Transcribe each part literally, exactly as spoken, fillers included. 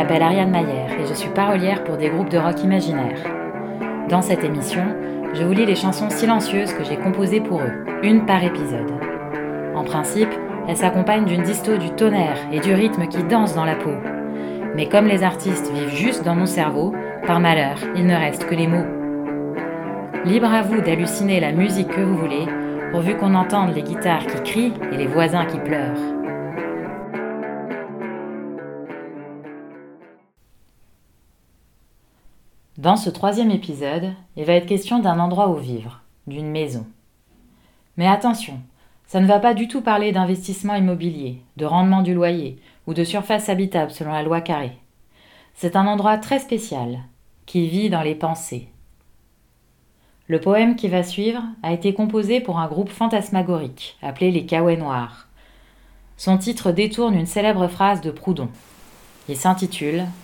m'appelle Ariane Maillère et je suis parolière pour des groupes de rock imaginaire. Dans cette émission, je vous lis les chansons silencieuses que j'ai composées pour eux, une par épisode. En principe, elles s'accompagnent d'une disto du tonnerre et du rythme qui danse dans la peau. Mais comme les artistes vivent juste dans mon cerveau, par malheur, il ne reste que les mots. Libre à vous d'halluciner la musique que vous voulez, pourvu qu'on entende les guitares qui crient et les voisins qui pleurent. Dans ce troisième épisode, il va être question d'un endroit où vivre, d'une maison. Mais attention, ça ne va pas du tout parler d'investissement immobilier, de rendement du loyer ou de surface habitable selon la loi Carré. C'est un endroit très spécial, qui vit dans les pensées. Le poème qui va suivre a été composé pour un groupe fantasmagorique, appelé les Caouets Noirs. Son titre détourne une célèbre phrase de Proudhon. Il s'intitule «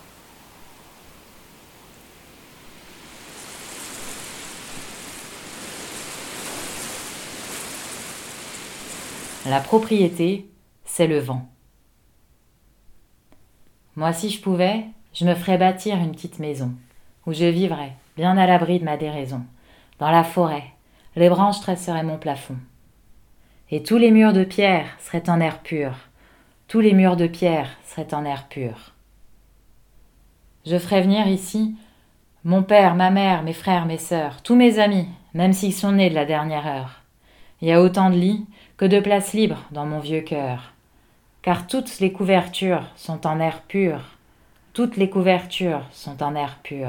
La propriété, c'est le vent. Moi, si je pouvais, je me ferais bâtir une petite maison, où je vivrais, bien à l'abri de ma déraison. Dans la forêt, les branches tresseraient mon plafond. Et tous les murs de pierre seraient en air pur. Tous les murs de pierre seraient en air pur. Je ferais venir ici mon père, ma mère, mes frères, mes sœurs, tous mes amis, même s'ils sont nés de la dernière heure. Il y a autant de lits que de places libres dans mon vieux cœur. Car toutes les couvertures sont en air pur. Toutes les couvertures sont en air pur.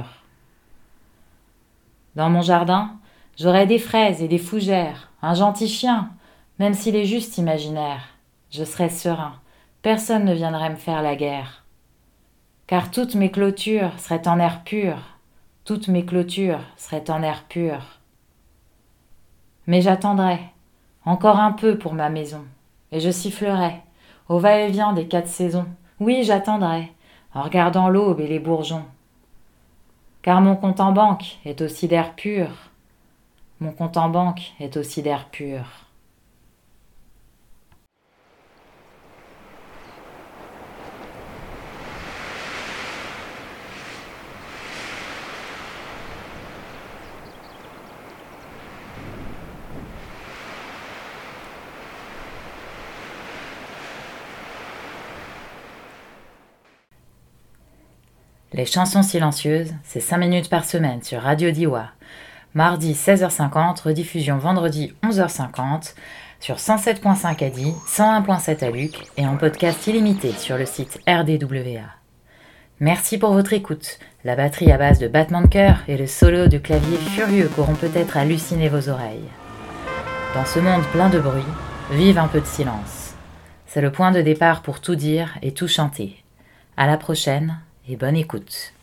Dans mon jardin, j'aurai des fraises et des fougères, un gentil chien, même s'il est juste imaginaire. Je serai serein, personne ne viendrait me faire la guerre. Car toutes mes clôtures seraient en air pur, toutes mes clôtures seraient en air pur. Mais j'attendrai, encore un peu pour ma maison, et je sifflerai, au va-et-vient des quatre saisons. Oui, j'attendrai, en regardant l'aube et les bourgeons. Car mon compte en banque est aussi d'air pur. Mon compte en banque est aussi d'air pur. Les chansons silencieuses, c'est cinq minutes par semaine sur Radio Diowa. Mardi seize heures cinquante, rediffusion vendredi onze heures cinquante sur cent sept virgule cinq à Die, cent un virgule sept à Luc et en podcast illimité sur le site R D W A. Merci pour votre écoute. La batterie à base de battements de cœur et le solo de clavier furieux qu'auront peut-être halluciné vos oreilles. Dans ce monde plein de bruit, vive un peu de silence. C'est le point de départ pour tout dire et tout chanter. À la prochaine et bonne écoute.